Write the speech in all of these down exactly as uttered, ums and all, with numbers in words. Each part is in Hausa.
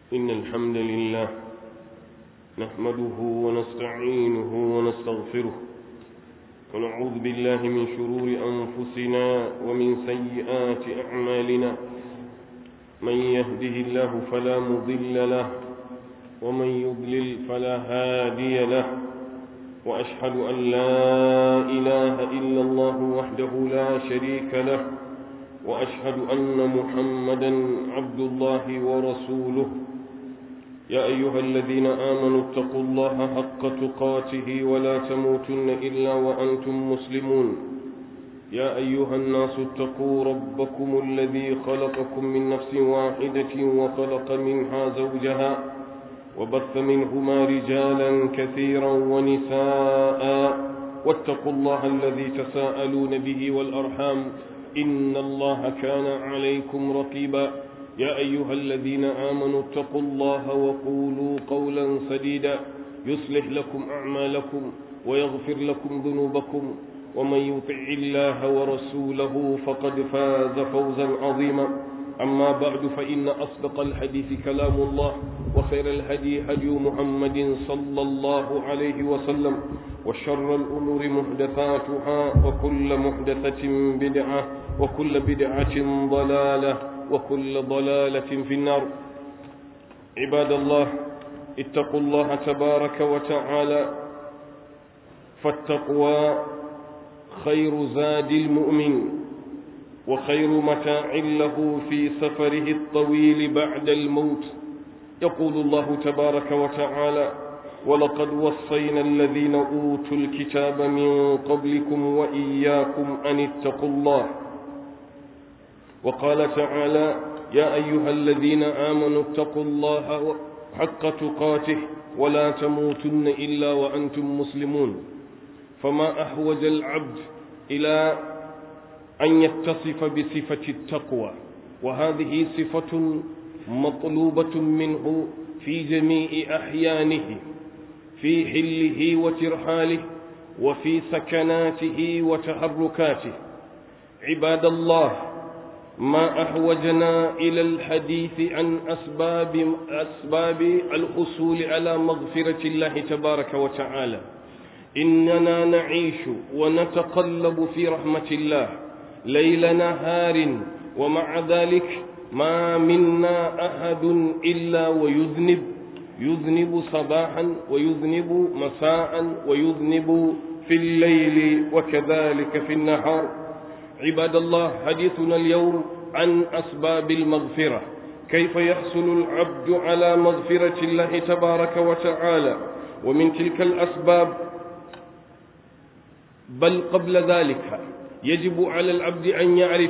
إن الحمد لله نحمده ونستعينه ونستغفره ونعوذ بالله من شرور أنفسنا ومن سيئات أعمالنا. من يهده الله فلا مضل له ومن يضلل فلا هادي له، وأشهد أن لا إله إلا الله وحده لا شريك له، وأشهد أن محمدا عبد الله ورسوله. يا أيها الذين آمنوا اتقوا الله حق تقاته ولا تموتن إلا وأنتم مسلمون. يا أيها الناس اتقوا ربكم الذي خلقكم من نفس واحدة وخلق منها زوجها وبث منهما رجالا كثيرا ونساء، واتقوا الله الذي تساءلون به والأرحام إن الله كان عليكم رقيبا. يا أيها الذين آمنوا اتقوا الله وقولوا قولا سديدا يصلح لكم أعمالكم ويغفر لكم ذنوبكم، ومن يطع الله ورسوله فقد فاز فوزا عظيما. أما بعد، فإن أصدق الحديث كلام الله، وخير الهدي هدي محمد صلى الله عليه وسلم، وشر الأمور محدثاتها، وكل محدثة بدعة، وكل بدعة ضلالة، وكل ضلالة في النار. عباد الله، اتقوا الله تبارك وتعالى، فالتقوى خير زاد المؤمن وخير متاع له في سفره الطويل بعد الموت. يقول الله تبارك وتعالى: ولقد وصينا الذين أوتوا الكتاب من قبلكم وإياكم أن اتقوا الله. وقال تعالى: يا أيها الذين آمنوا اتقوا الله حق تقاته ولا تموتن إلا وأنتم مسلمون. فما أحوج العبد إلى أن يتصف بصفة التقوى، وهذه صفة مطلوبة منه في جميع أحيانه، في حله وترحاله، وفي سكناته وتحركاته. عباد الله، ما أحوجنا إلى الحديث عن أسباب أسباب الحصول على مغفرة الله تبارك وتعالى. إننا نعيش ونتقلب في رحمة الله ليل نهار، ومع ذلك ما منا أحد إلا ويذنب، يذنب صباحا ويذنب مساء ويذنب في الليل وكذلك في النهار. عباد الله، حديثنا اليوم عن أسباب المغفرة، كيف يحصل العبد على مغفرة الله تبارك وتعالى. ومن تلك الأسباب، بل قبل ذلك، يجب على العبد أن يعرف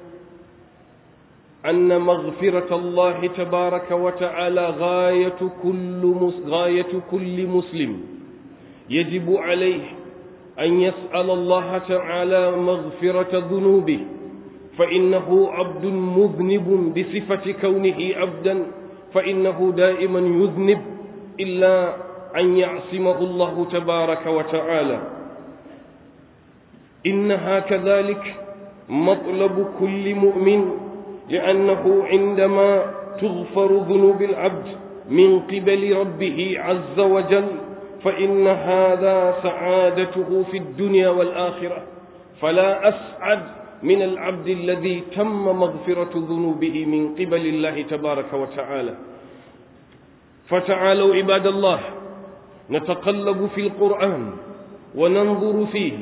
أن مغفرة الله تبارك وتعالى غاية كل غاية كل مسلم. يجب عليه أن يسأل الله تعالى مغفرة ذنوبه، فإنه عبد مذنب بصفة كونه عبدا، فإنه دائما يذنب إلا أن يعصمه الله تبارك وتعالى. إنها كذلك مطلب كل مؤمن، لأنه عندما تغفر ذنوب العبد من قبل ربه عز وجل، فإن هذا سعادته في الدنيا والآخرة. فلا أسعد من العبد الذي تم مغفرة ذنوبه من قبل الله تبارك وتعالى. فتعالوا عباد الله، نتقلب في القرآن وننظر فيه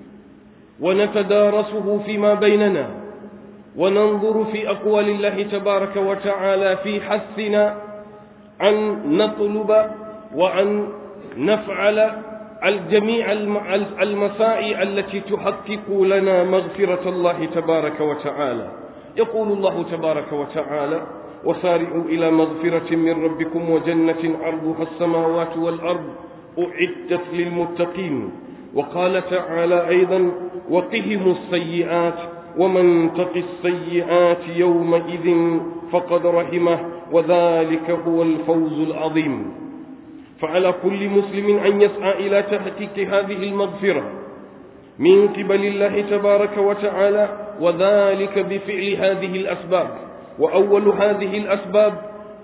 ونتدارسه فيما بيننا، وننظر في أقوال الله تبارك وتعالى في حثنا أن نطلب وأن نفعل الجميع المساعي التي تحقق لنا مغفرة الله تبارك وتعالى. يقول الله تبارك وتعالى: وسارعوا إلى مغفرة من ربكم وجنة عرضها السماوات والأرض أعدت للمتقين. وقال تعالى أيضا: وقهم السيئات ومن تق السيئات يومئذ فقد رحمه وذلك هو الفوز العظيم. فعلى كل مسلم أن يسعى إلى تحقيق هذه المغفرة من قبل الله تبارك وتعالى، وذلك بفعل هذه الأسباب. وأول هذه الأسباب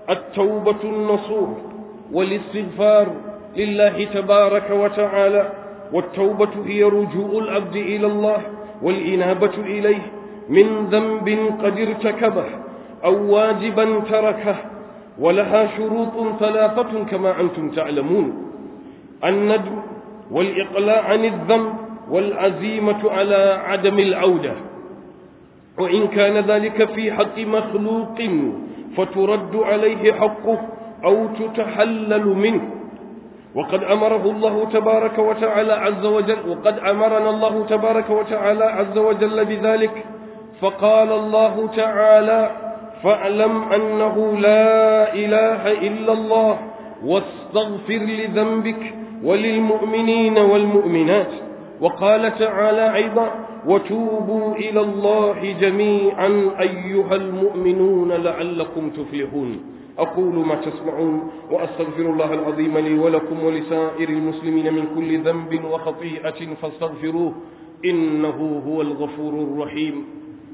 التوبة النصوح والاستغفار لله تبارك وتعالى. والتوبة هي رجوع العبد إلى الله والإنابة إليه من ذنب قد ارتكبه أو واجبا تركه، ولها شروط ثلاثة كما أنتم تعلمون: الندم والإقلاع عن الذنب والعزيمة على عدم العودة. وإن كان ذلك في حق مخلوق فترد عليه حقه أو تتحلل منه. وقد أمره الله تبارك وتعالى عز وجل وقد أمرنا الله تبارك وتعالى عز وجل بذلك، فقال الله تعالى: فاعلم أنه لا إله إلا الله واستغفر لذنبك وللمؤمنين والمؤمنات. وقال تعالى أيضا: وتوبوا إلى الله جميعا أيها المؤمنون لعلكم تفلحون. أقول ما تسمعون وأستغفر الله العظيم لي ولكم ولسائر المسلمين من كل ذنب وخطيئة فاستغفروه إنه هو الغفور الرحيم.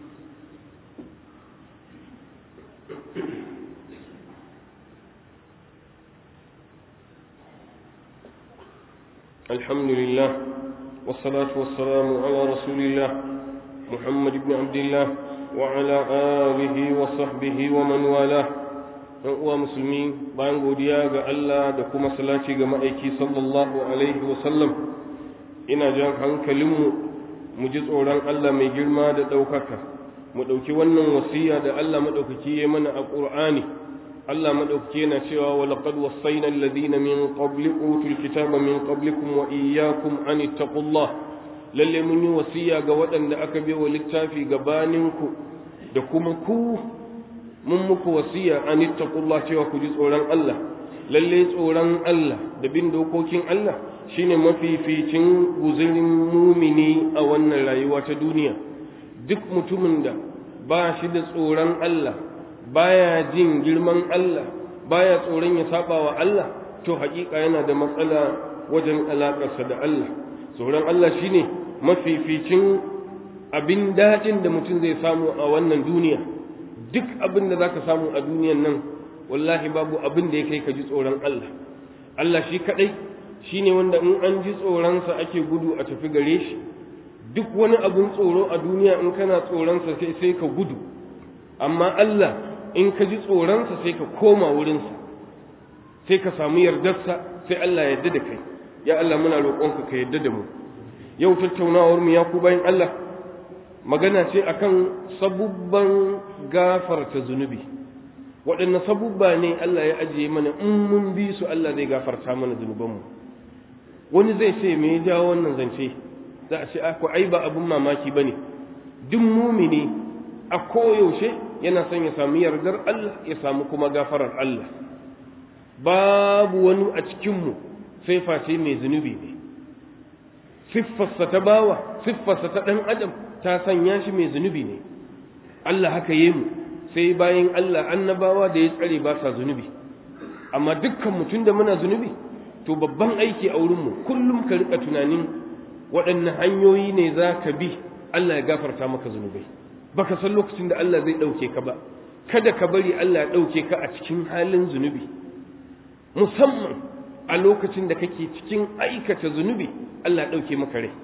الحمد لله والصلاة والسلام على رسول الله محمد بن عبد الله وعلى آله وصحبه ومن والاه. ɗan uwa musulmi, bayan godiya ga Allah da kuma salati ga ma'aiki sallallahu alaihi wasallam, ina jan hankalinmu mu ji tsoron Allah mai girma da ɗaukaka, mu ɗauki wannan wasiya da Allah maɗaukaki ya mana a ƙur'ani. Allah maɗaukaki yana cewa: wa laqad wassayna alladhina min qablikum utul kitaba min qablikum wa iyyakum an ittaqullah. Lalle mun yi wasiya ga waɗanda aka bai wa littafi gabaninku da kuma ku, mun muku wasiya an ittaqullah, cewa ku ji tsoron Allah. Lalle tsoron Allah da bin dokokin Allah shine mafificin guzurin mumini a wannan rayuwa ta duniya. Duk mutumin da ba shi da tsoron Allah, baya jin girman Allah, baya tsoron ya saba wa Allah, to haƙiƙa yana da matsala wajen alaƙarsa da Allah. Tsoron Allah shine mafificin abin daɗin da mutum zai samu a wannan duniya. Duk abin da zaka samu a duniyan nan, wallahi babu abin da ya kai ka ji tsoron Allah. Allah shi kaɗai shine wanda in an ji tsoronsa ake gudu a tafi gare shi. Duk wani abin tsoro a duniya in kana tsoronsa sai sai ka gudu, amma Allah in ka ji tsoronsa sai ka koma wurinsa, sai ka samu yardarsa, sai Allah ya yarda da kai. Ya Allah, muna roƙonka ka yarda da mu. Yau tattaunawar mu ya ku bayan Allah, magana ce akan sabubban gafarta zunubi. Waɗanne sabubba ne Allah ya ajiye mana in mun bi su Allah zai gafarta mana zunubanmu. Wani zai ce me ya jawo wannan zance? Za a ce ko ai ba abun mamaki bane. Duk mumini a koyaushe yana son ya samu yardar Allah, ya samu kuma gafarar Allah. Babu wani a cikinmu sai face mai zunubi ne. Siffarsa ta bawa, siffarsa ta ɗan adam ta sanya shi mai zunubi ne. Allah haka yi mu, sai bayan Allah annabawa da ya tsare ba sa zunubi. Amma dukkan mutum da muna zunubi, to babban aiki a wurinmu kullum ka riƙa tunanin waɗanne hanyoyi ne za ka bi Allah ya gafarta maka zunubai. Baka san lokacin da Allah zai ɗauke ka ba. Kada ka bari Allah ya ɗauke ka a cikin halin zunubi, musamman a lokacin da kake cikin aikata zunubi Allah ya ɗauke maka rai.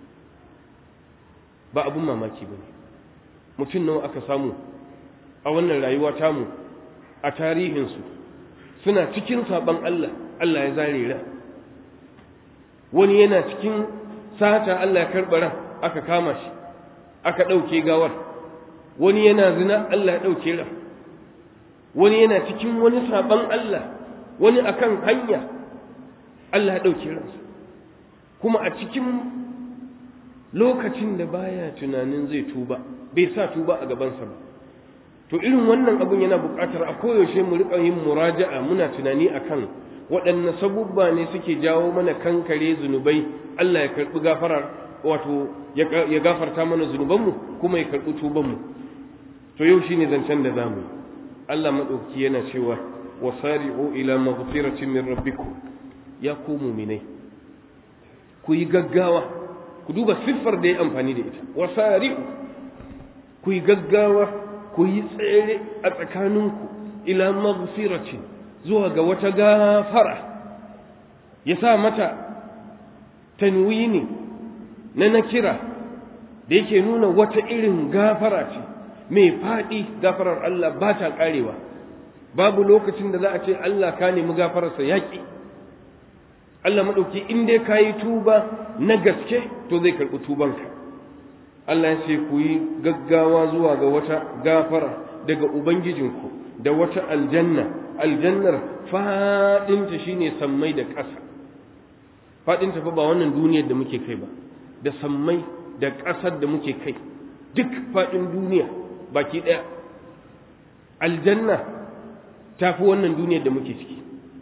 Ba abun mamaki ba ne. Mutum nawa aka samu a wannan rayuwa tamu a tarihinsu suna cikin saɓon Allah, Allah ya zare ran. Wani yana cikin sata, Allah ya karɓa ran, aka kama shi, aka ɗauke gawar. Wani yana zina, Allah ya ɗauke ran. Wani yana cikin wani saɓon Allah, wani akan hanya, Allah ya ɗauke ransa. Kuma a cikin lokacin da baya tunanin zai tuba, bai sa tuba a gabansa ba. To irin wannan abun yana buƙatar a koyaushe mu riƙa yin muraja'a, muna tunani akan waɗanne sabubba ne suke jawo mana kankare zunubai, Allah ya karɓi gafarar, wato ya gafarta mana zunubanmu kuma ya karɓi tubanmu. To yau shine zancen da zamu yi. Allah madauki yana cewa wasari'u ila maghfiratin min rabbikum, ya ku mu'minai ku yi gaggawa. Ku duba siffar da ya amfani da ita, wasari'u, ku yi gaggawa, ku yi tsere a tsakaninku ila maghfiratin, zuwa ga wata gafara, ya sa mata tanwini na nakira da yake nuna wata irin gafara ce mai faɗi. Gafarar Allah ba ta ƙarewa, babu lokacin da za a ce Allah ka nemi gafararsa yaƙi. Allah maɗauki in dai ka yi tuba na gaske to zai karɓi tubanka. Allah ya ce ku yi gaggawa zuwa ga wata gafara daga Ubangijinku da wata aljanna. Aljannar faɗinta shine sammai da ƙasa. Faɗinta fa ba wannan duniyar da muke kai ba, da sammai da ƙasar da muke kai, duk faɗin duniya baki ɗaya. Aljanna ta fi wannan duniyar da muke ciki.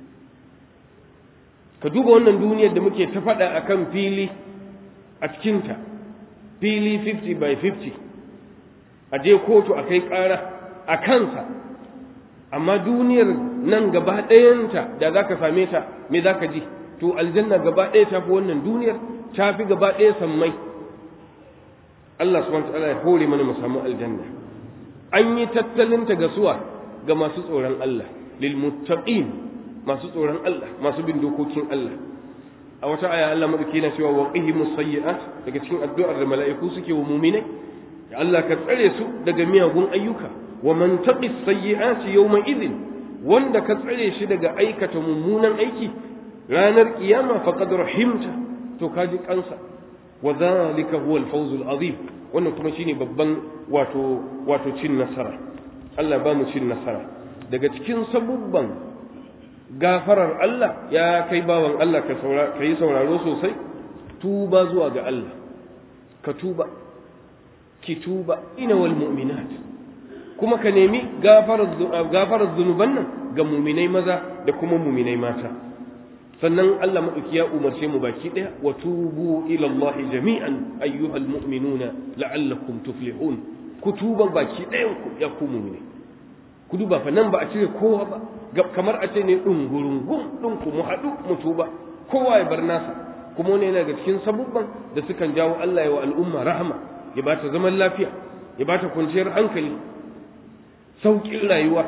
Ka duba wannan duniyar da muke ta faɗa a kan fili a cikinta, fili fifty by fifty, a je kotu a kai ƙara a kansa, amma duniyar nan gaba ɗayanta da za ka same ta me za ka ji? To aljanna gaba ɗaya ta fi wannan duniyar, ta fi gaba ɗaya sammai. Allah subhanahu wa ta'ala ya hore mana mu samu aljanna. An yi tattalinta ga suwa, ga masu tsoron Allah, lil muttaqin, masu tsoron Allah, masu bin dokokin Allah. A wata aya Allah madauki yana cewa wa qihimus sayyi'at, daga cikin addu'ar da mala'iku suke wa mu'minai, ya Allah ka tsare su daga miyagun ayyuka. Wa man taqis sayyi'ati yawma idhin, wanda ka tsare shi daga aikata mummunan aiki ranar kiyama faqad rahimta, to kaji kansa. Wa dhalika huwa al-fawz al-azim, wannan kuma shine babban wato wato cin nasara. Allah ba mu cin nasara. Daga cikin sabubban gafarar Allah ya kai bawan Allah ka saura kai sauraro sosai, tuba zuwa ga Allah. Ka tuba, ki tuba, ina wal mu'minat, kuma ka nemi gafarar gafarar zunuban nan ga mu'minai maza da kuma mu'minai mata. Sannan Allah maɗauki ya umarce mu baki ɗaya, wa tubu ila Allah jami'an ayyuhal mu'minuna la'allakum tuflihun. Ku tuba baki ɗayan ku ya ku mu'mini. Ku duba fa nan ba a cire kowa ba, kamar a ce ne ɗungurungun ɗin ku mu haɗu mu tuba, kowa ya bar nasa. Kuma wani yana daga cikin sabubban da sukan jawo Allah ya wa al'umma rahama, ya ba ta zaman lafiya, ya ba ta kwanciyar hankali, sauƙin rayuwa,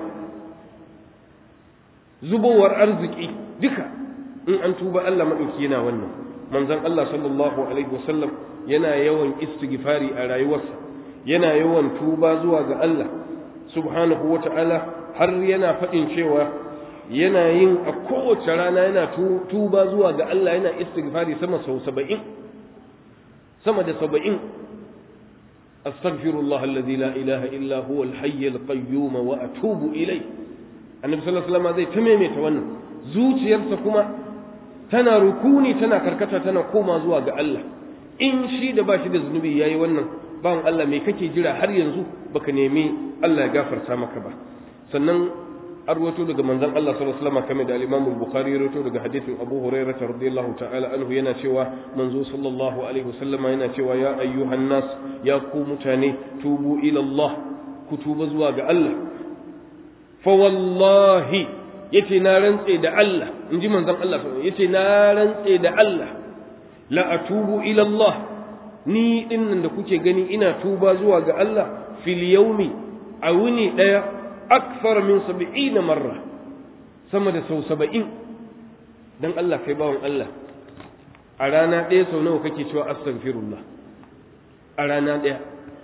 zubowar arziki duka. In an tuba Allah maɗauki yana wannan. Manzon Allah sallallahu alaihi wasallam yana yawan istighfari a rayuwarsa, yana yawan tuba zuwa ga Allah subhanahu wa ta'ala, har yana faɗin cewa yana yin a kowace rana yana tuba zuwa ga Allah, yana istighfari sama sau saba'in, sama da saba'in. astaghfirullah alladhi la ilaha illa huwa al-hayy al-qayyum wa atubu ilayh. Annabi sallallahu alaihi wasallam zai ta maimaita wannan, zuciyarsa kuma tana rukuni, tana karkata, tana koma zuwa ga Allah. In shi da ba shi da zunubi yayi wannan, bawan Allah me kake jira har yanzu baka nemi Allah ya gafarta maka ba? Sannan arwato daga manzon Allah sallallahu alaihi wasallam kamar da al-Imam al-Bukhari ya rawaito daga hadisin Abu Hurairah radiyallahu ta'ala anhu, yana cewa manzo sallallahu alaihi wasallam yana cewa ya ayyuhan nas, ya ku mutane, tubu ila Allah, ku tuba zuwa ga Allah. Fa wallahi, yace na rantse da Allah, inji manzon Allah yace na rantse da Allah, la atubu ila Allah, ni dinnan da kuke gani ina tuba zuwa ga Allah fil yawmi, a wuni daya, akthar min sab'ina marra, sama da sau saba'in. Dan Allah kai bawon Allah, a rana ɗaya sau nawa kake cewa astaghfirullah? A rana ɗaya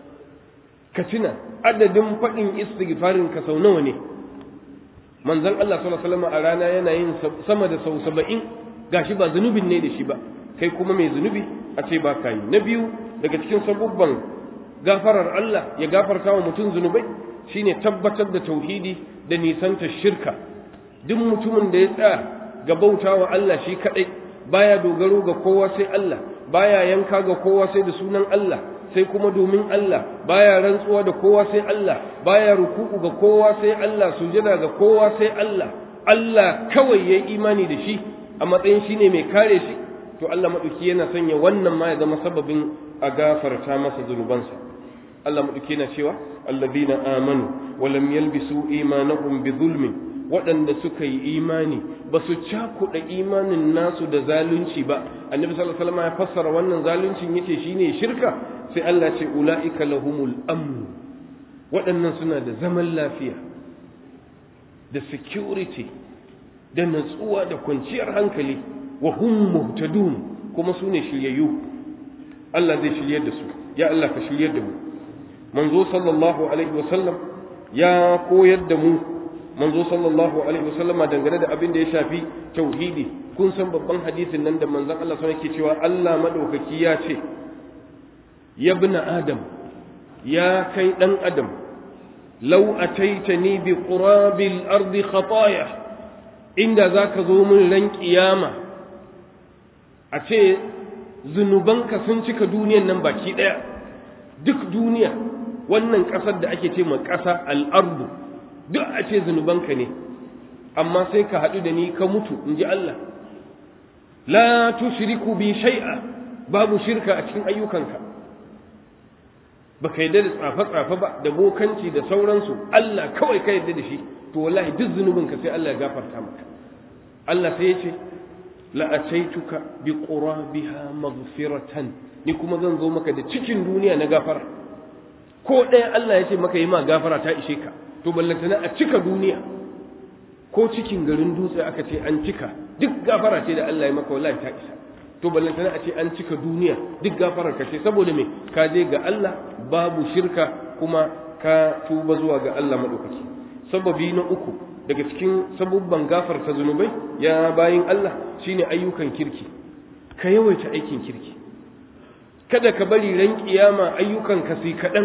ka tuna adadin faɗin istighfarin ka sau nawa ne? Manzon Allah sallallahu alaihi wasallam a rana yana yin sama da sau saba'in, gashi ba zunubin ne da shi ba, kai kuma mai zunubi a ce ba ka yi. Na biyu daga cikin sabubban gafarar Allah ya gafarta wa mutum zunubai shine tabbatar da tauhidi da nisanta shirka. Duk mutumin da ya tsaya ga bautawa Allah shi kadai, baya dogaro ga kowa sai Allah, baya yanka ga kowa sai da sunan Allah sai kuma domin Allah, baya rantsuwa da kowa sai Allah, baya ruku'u ga kowa sai Allah, sujada ga kowa sai Allah, Allah kawai yayi imani da shi a matsayin shine mai kare shi, to Allah madauki yana sanya wannan ma ya zama sababin a gafarta masa zunubansa. Allah madauki yana cewa alladhina amanu wa lam yalbisu imanahum bi zulmin, waɗanda suka yi imani ba su cakuɗa imanin nasu da zalunci ba. Annabi sallallahu alaihi wasallam ya fassara wannan zaluncin yace shine shirka, sai Allah ce ulaika lahumul amn, waɗannan suna da zaman lafiya. da security da natsuwa da kwanciyar hankali wa hum muhtadun kuma su ne shiryayyu Allah zai shiryar da su ya Allah ka shiryar da mu manzo sallallahu alaihi wasallam ya koyar da mu manzo sallallahu alaihi wasallama dangane da abin da ya shafi tauhidi kun san babban hadisin nan da manzon Allah sallallahu alaihi wasallam yake cewa Allah madaukaki ya ce ya ibn adam ya kai dan adam law ataitani bi qurabil ardi khataya inda zaka zo min ran kiyama a ce zunubanka sun cika duniyan nan baki daya duk duniya wannan kasar da ake ce ma kasa al-ardu duk a ce zunubanka ne amma sai ka haɗu da ni ka mutu in ji Allah la tushriku bi shay'a babu shirka a cikin ayyukanka baka yadda da tsafe-tsafe ba da bokanci da sauransu Allah kawai ka yadda da shi to wallahi duk zunubinka sai Allah ya gafarta maka Allah sai ya ce la ataituka bi qurabiha maghfiratan ni kuma zan zo maka da cikin duniya na gafara ko ɗaya Allah ya ce maka yi ma gafara ta ishe ka to ballantana a cika duniya ko cikin garin dutse aka ce an cika duk gafara ce da Allah ya maka wallahi ta isa to ballantana a ce an cika duniya duk gafarar ka ce saboda me ka je ga Allah babu shirka kuma ka tuba zuwa ga Allah madaukaki sababi na uku daga cikin sabubban gafarta zunubai ya bayin Allah shine ayyukan kirki ka yawaita aikin kirki kada ka bari ran kiyama ayyukan ka sai kadan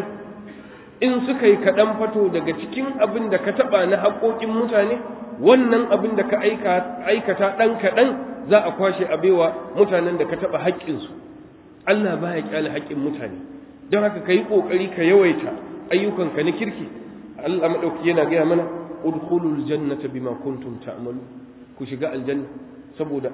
in suka yi kaɗan fato daga cikin abin da ka taɓa na haƙoƙin mutane wannan abin da ka aikata ɗan kaɗan za a kwashe a baiwa mutanen da ka taɓa haƙƙinsu Allah ba ya ƙyale haƙƙin mutane don haka ka yi ƙoƙari ka yawaita ayyukanka na kirki Allah maɗauki yana gaya mana udkhulul jannata bima kuntum ta'malu ku shiga aljanna saboda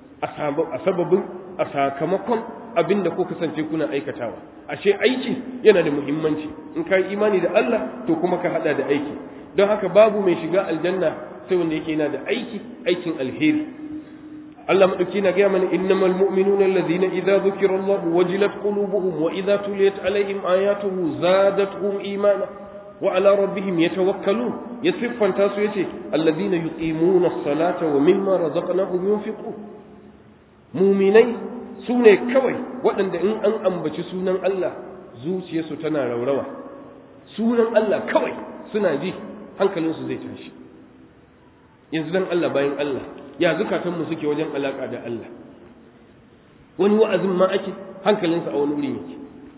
a sababin a sakamakon abin da ko kasance kuna aikatawa ashe aiki yana da muhimmanci in ka yi imani da Allah to kuma ka hada da aiki don haka babu mai shiga aljanna sai wanda yake yana da aiki aikin alheri Allah madauki na ga mana innamal mu'minuna alladhina idza dhukira Allah wajilat qulubuhum wa idza tuliyat alaihim ayatuhu zadatuhum imana wa ala rabbihim yatawakkalun yasiffanta su yace alladhina yuqimuna as-salata wa mimma razaqnahum yunfiqun mu'minai su ne kawai waɗanda in an ambaci sunan Allah zuciyarsu tana raurawa sunan Allah kawai suna ji hankalinsu zai tashi yanzu dan Allah bayan Allah ya zukatanmu suke wajen alaka da Allah wani wa'azin ma ake hankalinsa a wani wuri yake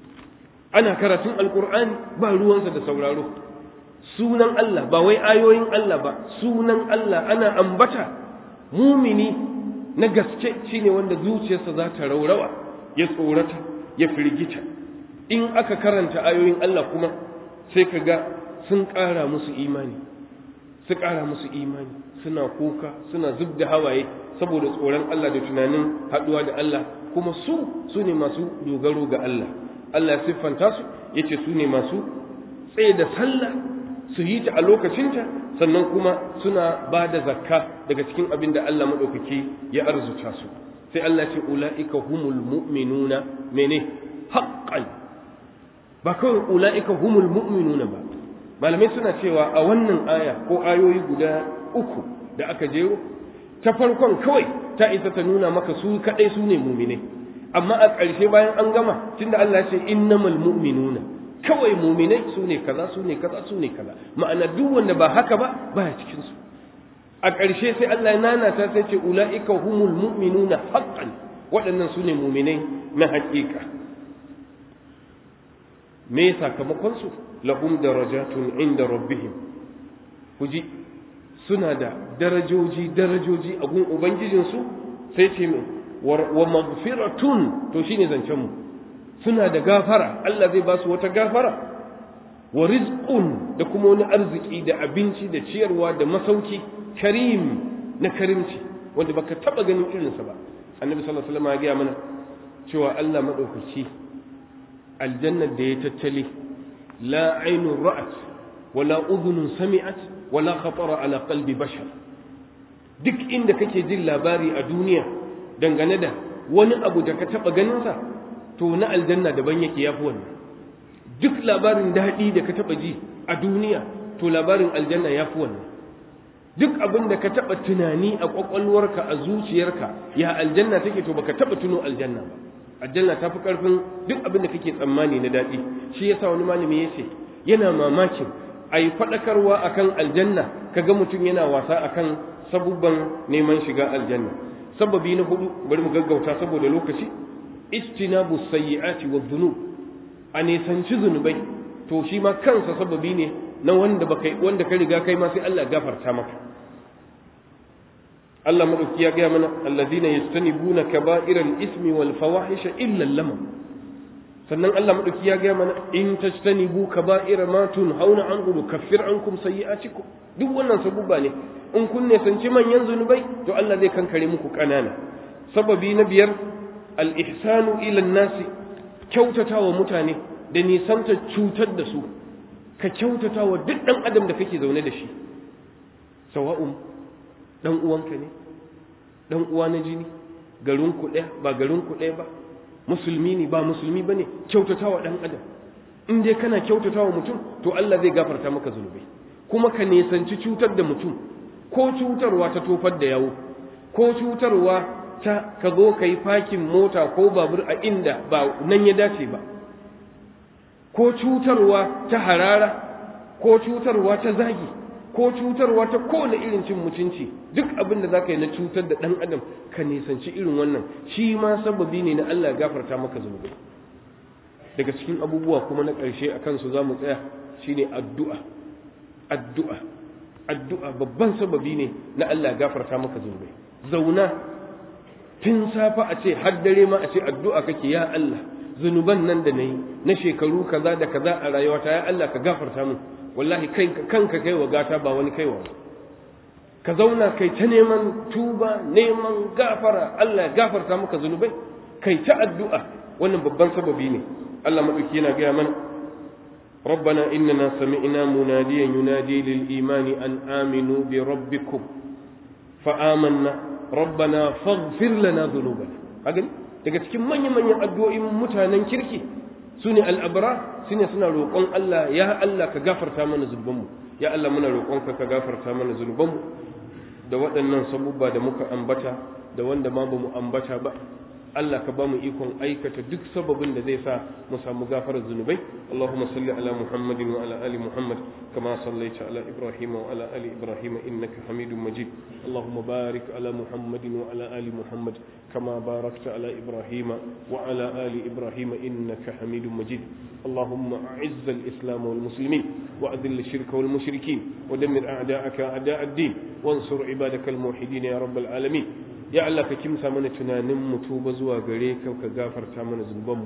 ana karatun alkur'ani ba ruwansa da sauraro sunan Allah ba wai ayoyin Allah ba sunan Allah ana ambata mumini na gaske shine wanda zuciyarsa za ta raurawa ya tsorata ya firgita in aka karanta ayoyin Allah kuma sai ka ga sun ƙara musu imani su ƙara musu imani suna kuka suna zub da hawaye saboda tsoron Allah da tunanin haɗuwa da Allah kuma su su ne masu dogaro ga Allah Allah ya siffanta su yace su ne masu tsaye da sallah su yi ta a lokacinta sannan kuma suna ba da zakka daga cikin abin da Allah maɗaukaki ya arzuta su sai Allah ce ula'ika humul mu'minuna mene haqqan ba kawai ula'ika humul mu'minuna ba malamai suna cewa a wannan aya ko ayoyi guda uku da aka jero ta farkon kawai ta isa ta nuna maka su kadai su ne mu'minai amma a ƙarshe bayan an gama tunda Allah ya ce innamal mu'minuna kawai mu'minai su ne kaza su ne kaza su ne kaza ma'ana duk wanda ba haka ba baya cikin su a ƙarshe sai Allah ya nanata sai ce ulaika humul mu'minuna haqqan waɗannan su ne mu'minai na haƙiƙa me sakamakon su lahum darajatun inda rabbihim kuji suna da darajoji darajoji a gun ubangijinsu sai ce wa maghfiratun to shine zancen mu suna da gafara Allah zai ba su wata gafara wa rizqun da kuma wani arziki da abinci da ciyarwa da masauki karim na karimci wanda baka taba ganin irinsa ba annabi sallallahu alaihi wasallam ya ga mana cewa Allah madaukaki aljanna da ya tattali la ainun ra'at wala udhunun sami'at wala khatara ala qalbi bashar duk inda kake jin labari a duniya dangane da wani abu da ka taba ganin sa to na aljanna daban yake yafi wannan duk labarin daɗi da ka taɓa ji a duniya to labarin aljanna yafi wannan duk abin da ka taba tunani a kwakwalwarka a zuciyarka ya aljanna take to baka taba tuno aljanna ba. Aljanna tafi karfin duk abin da kake tsammani na daɗi. Shi yasa wani malami yace yana mamakin ai fadakarwa akan aljanna kaga mutum yana wasa akan sabubban neman shiga aljanna. Sababi na hudu bari mu gaggauta saboda lokaci, istinabu sayyi'ati wa dhunub, a nisanci zunubai. To shi ma kansa sababi ne na wanda baka wanda ka riga kai ma sai Allah gafarta maka. Allah madauki ya ga mana alladhina yastanibuna kaba'iral ismi wal fawahisha illa lamam. Sannan Allah madauki ya ga mana in tajtanibu kaba'ira ma tunhauna anhu nukaffir ankum sayyi'atikum. Duk wannan sabubba ne. In kun ne sanci manyan zunubai to Allah zai kankare muku kanana. Sababi na biyar al-ihsanu ila an-nasi, kyautatawa mutane da nisanta cutar da su. Ka kyautata wa duk ɗan adam da kake zaune da shi, sawa'un ɗan uwanka ne, ɗan uwa na jini, garin ku ɗaya ba garin ku ɗaya ba, musulmi ne ba musulmi ba ne, kyautata wa ɗan adam. In dai kana kyautata wa mutum, to Allah zai gafarta maka zunubai. Kuma ka nisanci cutar da mutum, ko cutarwa ta tofar da yawo, ko cutarwa ta ka zo ka yi fakin mota ko babur a inda ba nan ya dace ba. Ko cutarwa ta harara, ko cutarwa ta zagi, ko cutarwa ta kowane irin cin mutunci, duk abin da za ka yi na cutar da ɗan adam ka nisanci irin wannan, shi ma sababi ne na Allah gafarta maka zunubai. Daga cikin abubuwa kuma na ƙarshe a kansu za mu tsaya shi ne addu'a. Addu'a, addu'a babban sababi ne na Allah gafarta maka zunubai. Zauna tun safa a ce har dare ma a ce addu'a kake, ya Allah zunuban nan da nayi na shekaru kaza da kaza a rayuwata, ya Allah ka gafarta mu. Wallahi kai kanka kai wa gata ba wani kaiwa. Ka zauna kai ta neman tuba, neman gafara, Allah ya gafarta maka zunubai, kai ta addu'a, wannan babban sababi ne. Allah madauki yana ga mana ربنا إننا سمعنا مناديا ينادي للإيمان أن آمنوا بربكم فآمنا ربنا فاغفر لنا ذنوبنا. أقول daga cikin manyan-manyan addu'o'in mutanen kirki su ne al'abra, su ne suna roƙon Allah, ya Allah ka gafarta mana zunubanmu, ya Allah muna roƙonka ka gafarta mana zunubanmu da waɗannan sabubba da muka ambata da wanda ma ba mu ambata ba. Allah ka ba mu ikon aikata duk sababin da zai sa mu samu gafarar zunubai. Allahumma salli ala Muhammadin wa ala ali Muhammad kama sallaita ala Ibrahim wa ala ali Ibrahim innaka Hamidum Majid. Allahumma barik ala Muhammadin wa ala ali Muhammad kama barakta ala Ibrahim wa ala ali Ibrahim innaka Hamidum Majid. Allahumma a'izz al-islam wal muslimin wa adhill ash-shirka wal mushrikeen wa dammir a'da'aka a'da' ad-din wansur ibadakal muwahhidin ya rabbal alamin. Ya Allah ka kimsa mana tunanin mu tuba zuwa gare ka, ka gafarta mana zunubanmu.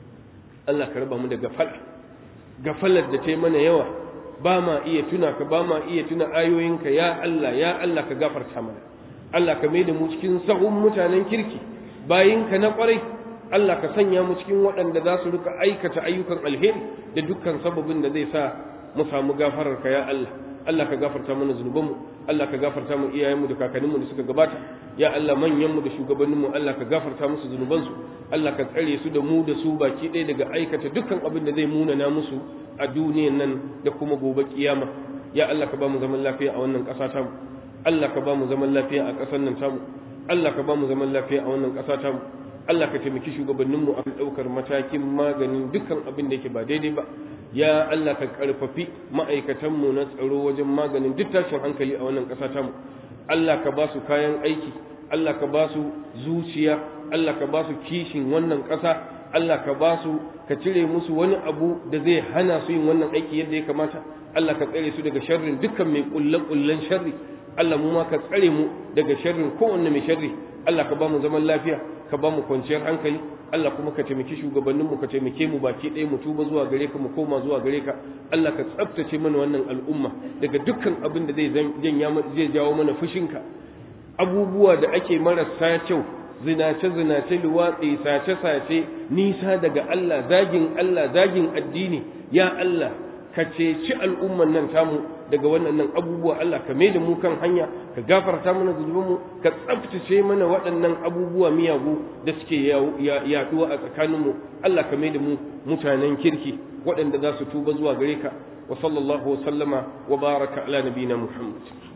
Allah ka raba mu da gafala, gafalar da ta yi mana yawa, ba ma iya tuna ka, ba ma iya tuna ayoyinka. Ya Allah, ya Allah ka gafarta mana. Allah ka mai da mu cikin sahun mutanen kirki, bayinka na kwarai. Allah ka sanya mu cikin waɗanda za su rika aikata ayyukan alheri da dukkan sababin da zai sa mu samu gafararka ya Allah. Allah ka gafarta mana zunubanmu, Allah ka gafarta mu iyayenmu da kakanninmu da suka gabata, ya Allah manyanmu da shugabanninmu Allah ka gafarta musu zunubansu, Allah ka tsare su da mu da su baki ɗaya daga aikata dukkan abin da zai munana musu a duniyan nan da kuma gobe kiyama. Ya Allah ka ba mu zaman lafiya a wannan ƙasa tamu, Allah ka ba mu zaman lafiya a ƙasar nan tamu, Allah ka ba mu zaman lafiya a wannan ƙasa tamu. Allah ka taimaki shugabanninmu a ɗaukar matakin maganin dukkan abin da yake ba daidai ba. Ya Allah ka karfafi ma'aikatanmu na tsaro wajen maganin duk tashin hankali a wannan ƙasa tamu. Allah ka ba su kayan aiki, Allah ka ba su zuciya, Allah ka ba su kishin wannan ƙasa, Allah ka ba su ka cire musu wani abu da zai hana su yin wannan aiki yadda ya kamata. Allah ka tsare su daga sharrin dukkan mai kullen sharri. Allah mu ma ka tsare mu daga sharrin kowanne mai sharri. Allah ka ba mu zaman lafiya, ka ba mu kwanciyar hankali. Allah kuma ka taimaki shugabanninmu, ka taimake mu baki ɗaya mu tuba zuwa gare ka, mu koma zuwa gare ka. Allah ka tsaftace mana wannan al'umma daga dukkan abin da zai janya zai jawo mana fushinka. Abubuwa da ake marasa kyau, zinace zinace, luwatsi, sace sace, nisa daga Allah, zagin Allah, zagin addini. Ya Allah ka ceci al'umman nan tamu daga wannan abubuwa. Allah ka mai da mu kan hanya, ka gafarta mana zunubanmu, ka tsaftace mana waɗannan abubuwa miyagu da suke yaduwa a tsakaninmu. Allah ka mai da mu mutanen kirki waɗanda za su tuba zuwa gare ka. Wa sallallahu wa sallama wa baraka ala nabina Muhammad.